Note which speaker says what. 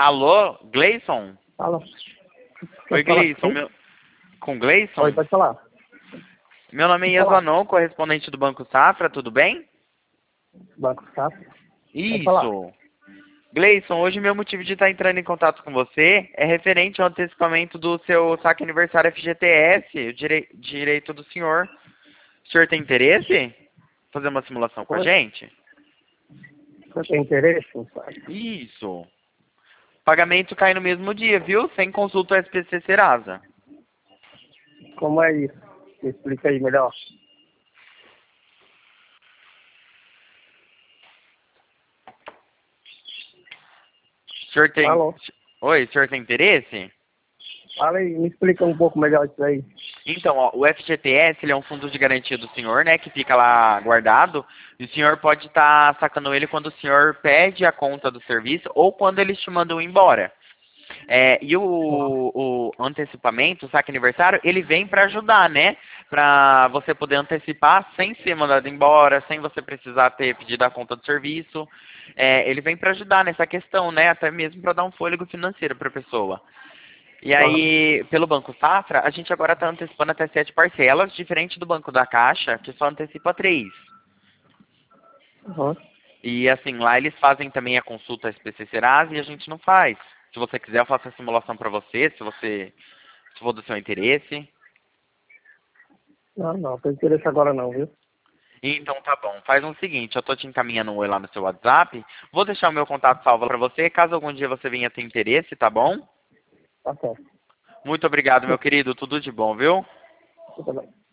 Speaker 1: Alô, Gleison?
Speaker 2: Fala.
Speaker 1: Oi, Gleison. Com Gleison?
Speaker 2: Oi, pode falar.
Speaker 1: Meu nome é Iazanon, correspondente do Banco Safra, tudo bem?
Speaker 2: Banco Safra.
Speaker 1: Isso. Gleison, hoje meu motivo de estar entrando em contato com você é referente ao antecipamento do seu saque aniversário FGTS, o direito do senhor. O senhor tem interesse? Fazer uma simulação com a
Speaker 2: Oi.
Speaker 1: gente?
Speaker 2: Você tem interesse no site?
Speaker 1: Isso. Pagamento cai no mesmo dia, viu? Sem consulta SPC Serasa.
Speaker 2: Como é isso? Me explica aí melhor.
Speaker 1: O senhor tem...
Speaker 2: Alô?
Speaker 1: Oi, o senhor tem interesse?
Speaker 2: Fala aí, me explica um pouco melhor isso aí.
Speaker 1: Então, ó, o FGTS, ele é um fundo de garantia do senhor, né, que fica lá guardado, e o senhor pode estar sacando ele quando o senhor pede a conta do serviço ou quando eles te mandam embora. E o antecipamento, o saque aniversário, ele vem para ajudar, né? Para você poder antecipar sem ser mandado embora, sem você precisar ter pedido a conta do serviço. Ele vem para ajudar nessa questão, né? Até mesmo para dar um fôlego financeiro para a pessoa. E aí, pelo Banco Safra, a gente agora está antecipando até 7 parcelas, diferente do Banco da Caixa, que só antecipa 3.
Speaker 2: Uhum.
Speaker 1: E assim, lá eles fazem também a consulta SPC Serasa e a gente não faz. Se você quiser, eu faço a simulação para você, se for do seu interesse.
Speaker 2: Não tem interesse agora não, viu?
Speaker 1: Então tá bom, faz o seguinte, eu tô te encaminhando um oi lá no seu WhatsApp, vou deixar o meu contato salvo para você, caso algum dia você venha ter interesse, tá bom?
Speaker 2: Tá certo.
Speaker 1: Muito obrigado, meu querido, tudo de bom, viu?
Speaker 2: Tudo bem.